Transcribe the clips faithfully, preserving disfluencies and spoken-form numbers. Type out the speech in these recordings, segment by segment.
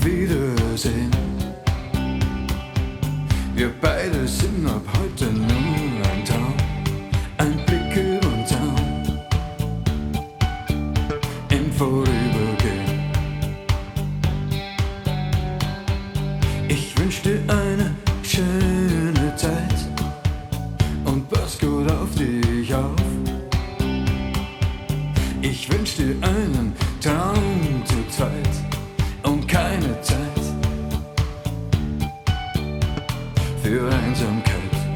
Wiedersehen. Wir beide sind ab heute nur ein Traum, ein Blick über den Zaun im Vorübergehen. Ich wünsch dir eine schöne Zeit und pass gut auf dich auf. Ich wünsch dir einen Traum zu zweit und keine Zeit für Einsamkeit.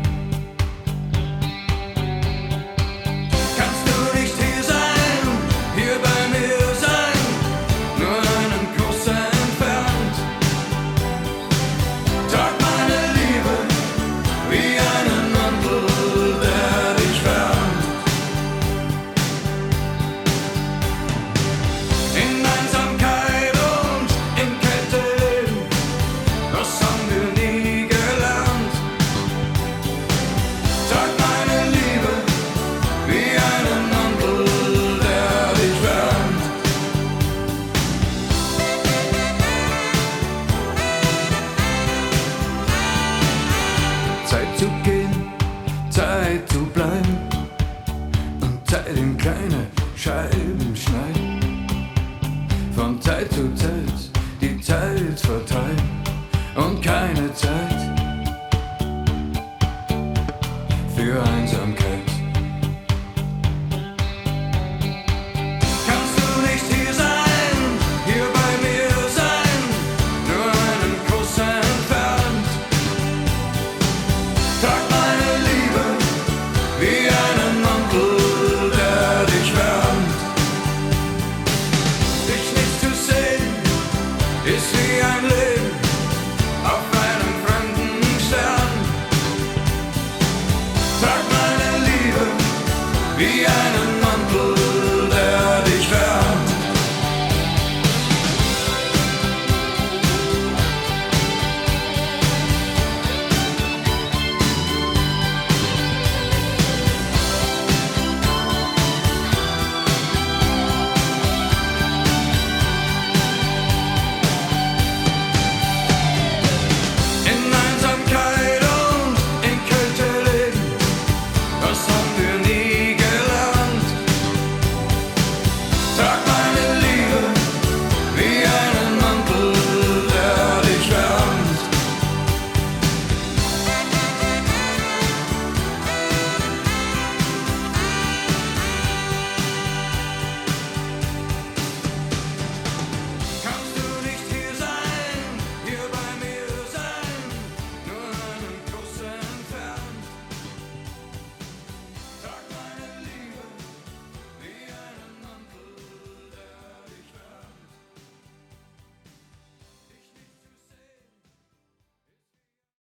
Kannst du nicht hier sein, hier bei mir sein, nur einen Kuss entfernt? Trag meine Liebe wie einen Mantel, der dich wärmt. In Einsamkeit und in Kälte leben, das haben wir nie gelernt. Trag meine Liebe wie einen Mantel, der dich wärmt. Zeit zu gehen, Zeit zu bleiben und Zeit in kleine Scheiben schneiden. Von Zeit zu Zeit die Zeit vertreiben und keine Zeit für Einsamkeit. Kannst du nicht hier sein, hier bei mir sein, nur einen Kuss entfernt? Trag meine Liebe wie einen Mantel, der dich wärmt. Dich nicht zu sehen, ist wie ein Leben auf